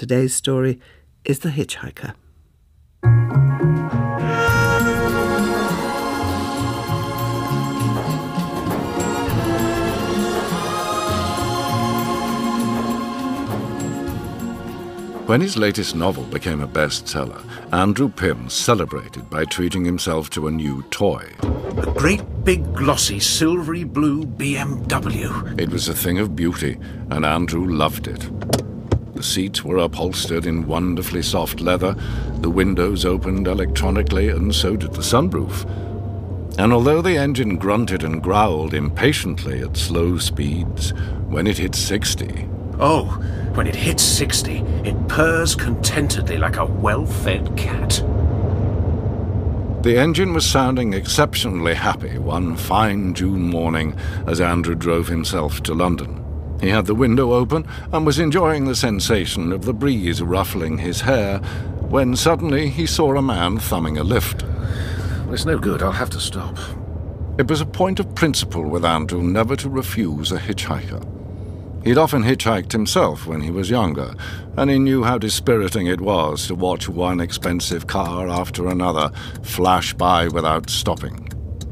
Today's story is The Hitchhiker. When his latest novel became a bestseller, Andrew Pym celebrated by treating himself to a new toy. A great big glossy silvery blue BMW. It was a thing of beauty, and Andrew loved it. The seats were upholstered in wonderfully soft leather, the windows opened electronically, and so did the sunroof. And although the engine grunted and growled impatiently at slow speeds, when it hit 60... Oh, when it hits 60, it purrs contentedly like a well-fed cat. The engine was sounding exceptionally happy one fine June morning as Andrew drove himself to London. He had the window open and was enjoying the sensation of the breeze ruffling his hair when suddenly he saw a man thumbing a lift. It's no good, I'll have to stop. It was a point of principle with Andrew never to refuse a hitchhiker. He'd often hitchhiked himself when he was younger, and he knew how dispiriting it was to watch one expensive car after another flash by without stopping.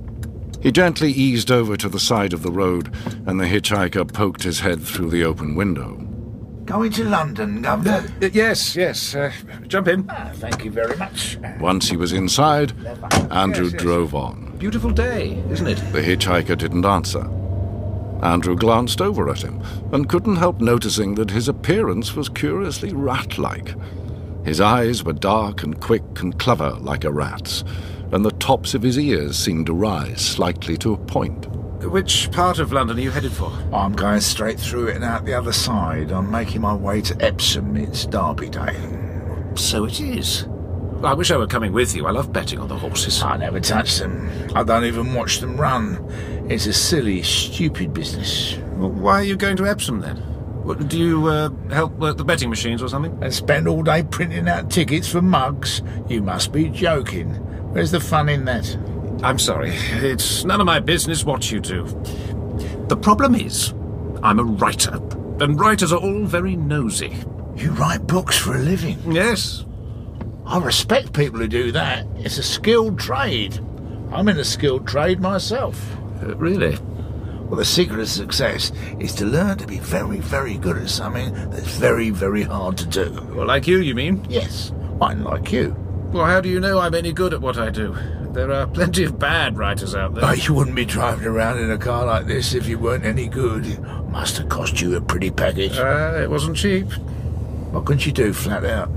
He gently eased over to the side of the road, and the hitchhiker poked his head through the open window. Going to London, Governor? Yes. Jump in. Thank you very much. Once he was inside, Andrew drove on. Beautiful day, isn't it? The hitchhiker didn't answer. Andrew glanced over at him and couldn't help noticing that his appearance was curiously rat-like. His eyes were dark and quick and clever like a rat's, and the tops of his ears seemed to rise slightly to a point. Which part of London are you headed for? I'm going straight through it and out the other side. I'm making my way to Epsom. It's Derby Day. So it is. I wish I were coming with you. I love betting on the horses. I never touch them. I don't even watch them run. It's a silly, stupid business. Well, why are you going to Epsom, then? Do you help work the betting machines or something? And spend all day printing out tickets for mugs? You must be joking. Where's the fun in that? I'm sorry. It's none of my business what you do. The problem is, I'm a writer, and writers are all very nosy. You write books for a living? Yes. I respect people who do that. It's a skilled trade. I'm in a skilled trade myself. Really? Well, the secret of success is to learn to be very, very good at something that's very, very hard to do. Well, like you mean? Yes, I'm like you. Well, how do you know I'm any good at what I do? There are plenty of bad writers out there. Oh, you wouldn't be driving around in a car like this if you weren't any good. It must have cost you a pretty package. It wasn't cheap. What couldn't you do flat out?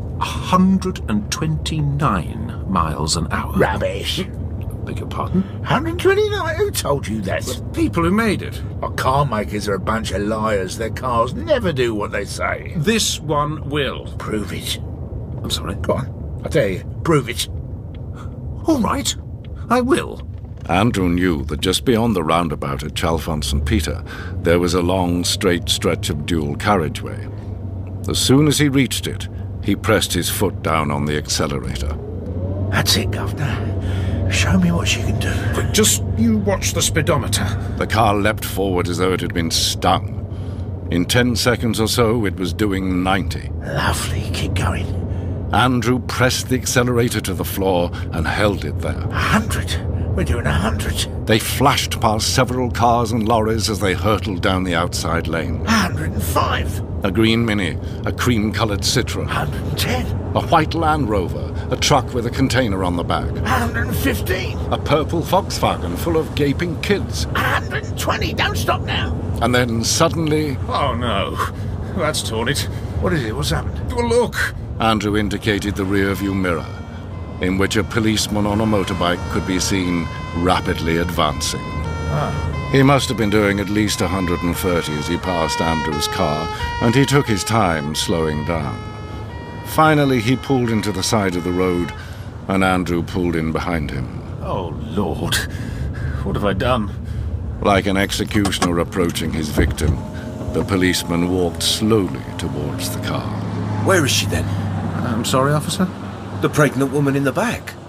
129 miles an hour. Rubbish. Beg your pardon? 129? Who told you that? The people who made it. Well, car makers are a bunch of liars. Their cars never do what they say. This one will. Prove it. I'm sorry. Go on. I tell you, prove it. All right. I will. Andrew knew that just beyond the roundabout at Chalfont St. Peter, there was a long, straight stretch of dual carriageway. As soon as he reached it, he pressed his foot down on the accelerator. That's it, Governor. Show me what you can do. But just you watch the speedometer. The car leapt forward as though it had been stung. In 10 seconds or so, it was doing 90. Lovely. Keep going. Andrew pressed the accelerator to the floor and held it there. 100. We're doing 100. They flashed past several cars and lorries as they hurtled down the outside lane. 105. A green Mini, a cream-coloured Citroën. 110. A white Land Rover, a truck with a container on the back. 115. A purple Volkswagen full of gaping kids. 120. Don't stop now. And then suddenly... Oh, no. That's torn it. What is it? What's happened? Well, look. Andrew indicated the rear-view mirror, in which a policeman on a motorbike could be seen rapidly advancing. He must have been doing at least 130 as he passed Andrew's car, and he took his time slowing down. Finally, he pulled into the side of the road, and Andrew pulled in behind him. Oh, Lord. What have I done? Like an executioner approaching his victim, the policeman walked slowly towards the car. Where is she then? I'm sorry, officer? The pregnant woman in the back.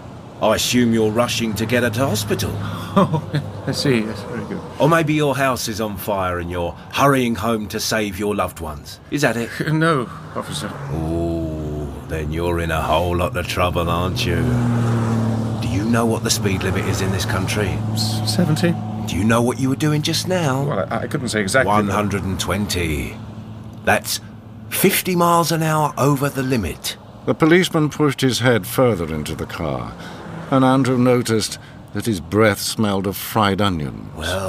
I assume you're rushing to get her to hospital. Oh, I see. Yes, very good. Or maybe your house is on fire and you're hurrying home to save your loved ones. Is that it? No, officer. Oh, then you're in a whole lot of trouble, aren't you? Do you know what the speed limit is in this country? 70? Do you know what you were doing just now? Well, I couldn't say exactly. 120. That's 50 miles an hour over the limit. The policeman pushed his head further into the car, and Andrew noticed that his breath smelled of fried onions.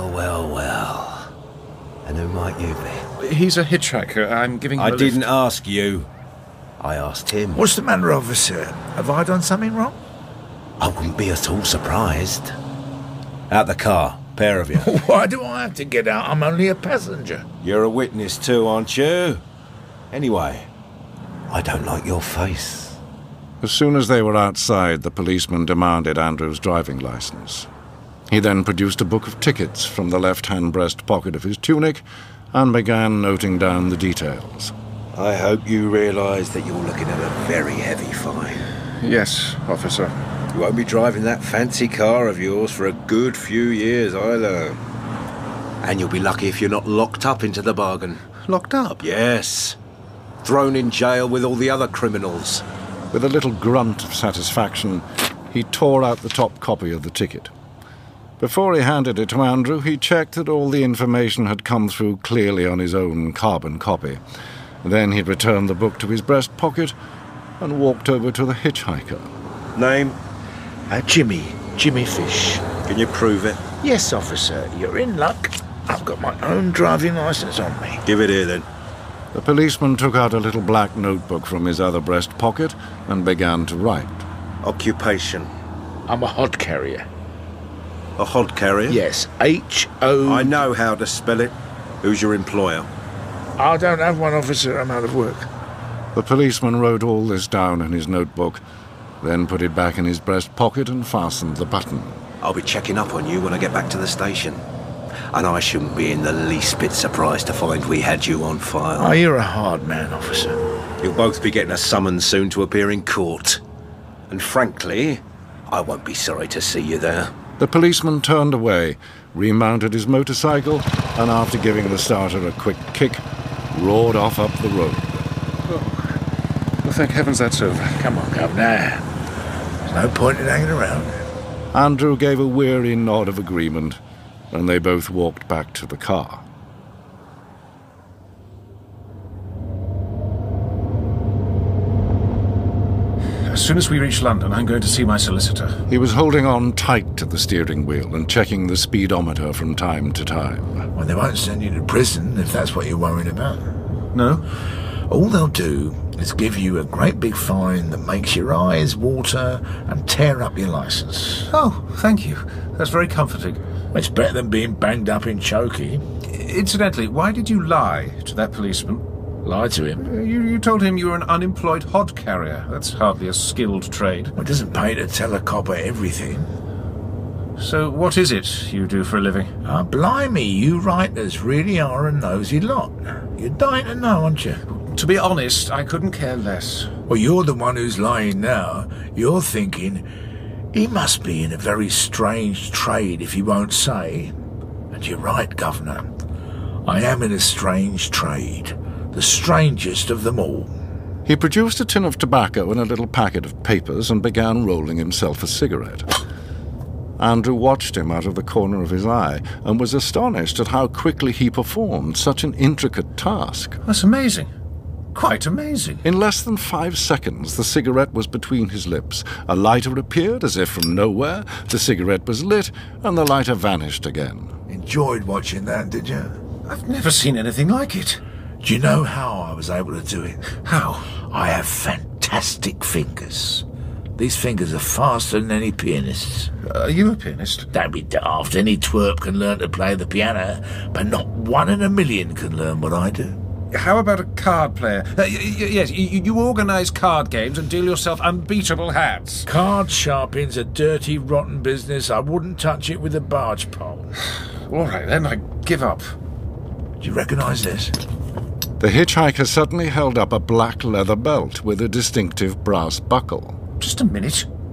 Well. And who might you be? He's a hitchhiker. I'm giving him a I lift. didn't ask you. I asked him. What's the matter, officer? Have I done something wrong? I wouldn't be at all surprised. Out the car, pair of you. Why do I have to get out? I'm only a passenger. You're a witness too, aren't you? Anyway, I don't like your face. As soon as they were outside, the policeman demanded Andrew's driving license. He then produced a book of tickets from the left-hand breast pocket of his tunic and began noting down the details. I hope you realise that you're looking at a very heavy fine. Yes, officer. You won't be driving that fancy car of yours for a good few years either. And you'll be lucky if you're not locked up into the bargain. Locked up? Yes. Thrown in jail with all the other criminals. With a little grunt of satisfaction, he tore out the top copy of the ticket. Before he handed it to Andrew, he checked that all the information had come through clearly on his own carbon copy. Then he returned the book to his breast pocket and walked over to the hitchhiker. Name? Jimmy Fish. Can you prove it? Yes, officer, you're in luck. I've got my own driving licence on me. Give it here then. The policeman took out a little black notebook from his other breast pocket and began to write. Occupation? I'm a hod carrier. A hod carrier? Yes, H-O... I know how to spell it. Who's your employer? I don't have one, officer. I'm out of work. The policeman wrote all this down in his notebook, then put it back in his breast pocket and fastened the button. I'll be checking up on you when I get back to the station. And I shouldn't be in the least bit surprised to find we had you on file. Oh, you're a hard man, officer. You'll both be getting a summons soon to appear in court. And frankly, I won't be sorry to see you there. The policeman turned away, remounted his motorcycle, and after giving the starter a quick kick, roared off up the road. Well, thank heavens that's over. Come on, Governor. There's no point in hanging around. Andrew gave a weary nod of agreement, and they both walked back to the car. As soon as we reach London, I'm going to see my solicitor. He was holding on tight to the steering wheel and checking the speedometer from time to time. Well, they won't send you to prison if that's what you're worried about. No? All they'll do is give you a great big fine that makes your eyes water and tear up your licence. Oh, thank you. That's very comforting. It's better than being banged up in chokey. Incidentally, why did you lie to that policeman? Lie to him. You told him you were an unemployed hod carrier. That's hardly a skilled trade. Well, it doesn't pay to tell a copper everything. So what is it you do for a living? Blimey, you writers really are a nosy lot. You're dying to know, aren't you? To be honest, I couldn't care less. Well, you're the one who's lying now. You're thinking, he must be in a very strange trade if he won't say. And you're right, Governor. I am in a strange trade. The strangest of them all. He produced a tin of tobacco and a little packet of papers and began rolling himself a cigarette. Andrew watched him out of the corner of his eye and was astonished at how quickly he performed such an intricate task. That's amazing. Quite amazing. In less than 5 seconds, the cigarette was between his lips. A lighter appeared as if from nowhere, the cigarette was lit, and the lighter vanished again. Enjoyed watching that, did you? I've never seen anything like it. Do you know how I was able to do it? How? I have fantastic fingers. These fingers are faster than any pianist's. Are you a pianist? Don't be daft. Any twerp can learn to play the piano, but not 1 in a million can learn what I do. How about a card player? Yes, you organise card games and deal yourself unbeatable hands. Card sharping's a dirty, rotten business. I wouldn't touch it with a barge pole. All right, then, I give up. Do you recognise this? The hitchhiker suddenly held up a black leather belt with a distinctive brass buckle. Just a minute.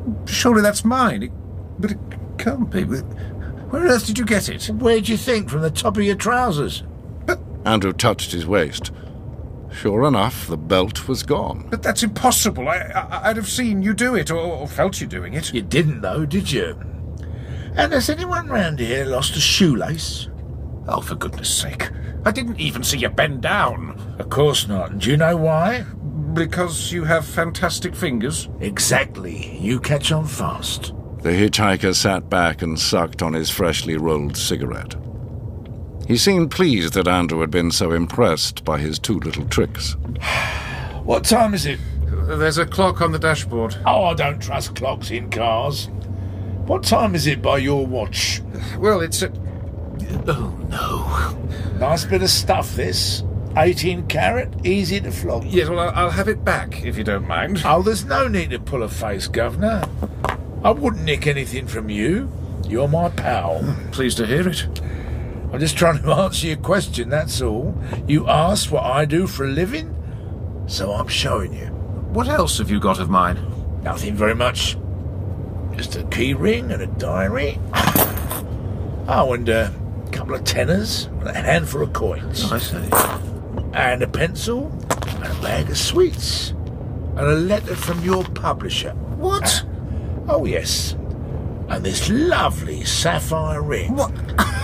Surely that's mine. But it can't be. Where on earth did you get it? Where'd you think? From the top of your trousers? Andrew touched his waist. Sure enough, the belt was gone. But that's impossible. I'd have seen you do it, or felt you doing it. You didn't, though, did you? And has anyone round here lost a shoelace? Oh, for goodness sake. I didn't even see you bend down. Of course not. And do you know why? Because you have fantastic fingers? Exactly. You catch on fast. The hitchhiker sat back and sucked on his freshly rolled cigarette. He seemed pleased that Andrew had been so impressed by his two little tricks. What time is it? There's a clock on the dashboard. Oh, I don't trust clocks in cars. What time is it by your watch? Well, it's at... Oh, no. Nice bit of stuff, this. 18 carat, easy to flog. Yes, well, I'll have it back, if you don't mind. Oh, there's no need to pull a face, Governor. I wouldn't nick anything from you. You're my pal. Pleased to hear it. I'm just trying to answer your question, that's all. You asked what I do for a living, so I'm showing you. What else have you got of mine? Nothing very much. Just a key ring and a diary. Oh, and a couple of tenors and a handful of coins. I see. And a pencil and a bag of sweets. And a letter from your publisher. What? Oh, yes. And this lovely sapphire ring. What?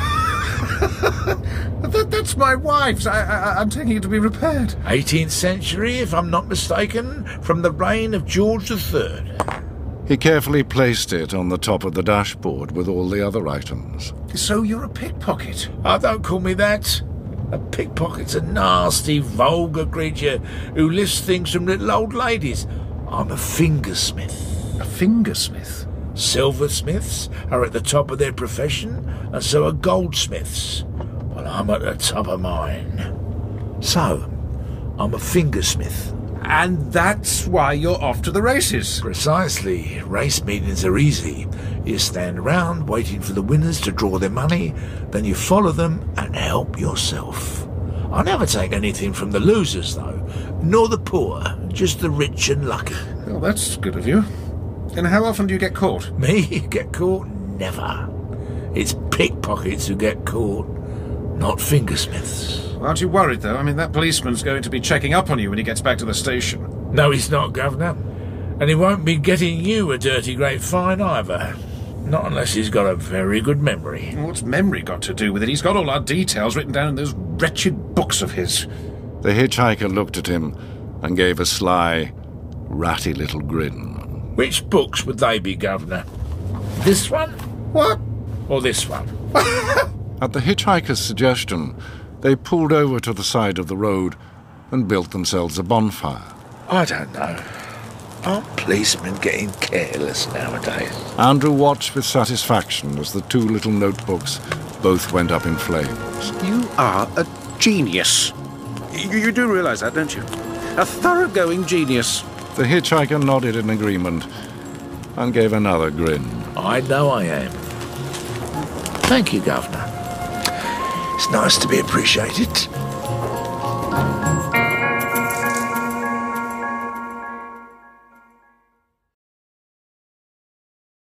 That's my wife's. I'm taking it to be repaired. 18th century, if I'm not mistaken, from the reign of George III. He carefully placed it on the top of the dashboard with all the other items. So you're a pickpocket? Oh, don't call me that. A pickpocket's a nasty, vulgar creature who lifts things from little old ladies. I'm a fingersmith. A fingersmith? Silversmiths are at the top of their profession, and so are goldsmiths. Well, I'm at the top of mine. So, I'm a fingersmith. And that's why you're off to the races? Precisely. Race meetings are easy. You stand around waiting for the winners to draw their money, then you follow them and help yourself. I never take anything from the losers, though, nor the poor, just the rich and lucky. Well, that's good of you. And how often do you get caught? Me? Get caught? Never. It's pickpockets who get caught, not fingersmiths. Aren't you worried, though? I mean, that policeman's going to be checking up on you when he gets back to the station. No, he's not, Governor. And he won't be getting you a dirty great fine either. Not unless he's got a very good memory. What's memory got to do with it? He's got all our details written down in those wretched books of his. The hitchhiker looked at him and gave a sly, ratty little grin. Which books would they be, Governor? This one? What? Or this one? At the hitchhiker's suggestion, they pulled over to the side of the road and built themselves a bonfire. I don't know. Aren't policemen getting careless nowadays? Andrew watched with satisfaction as the two little notebooks both went up in flames. You are a genius. You do realise that, don't you? A thoroughgoing genius. The hitchhiker nodded in agreement and gave another grin. I know I am. Thank you, Governor. It's nice to be appreciated.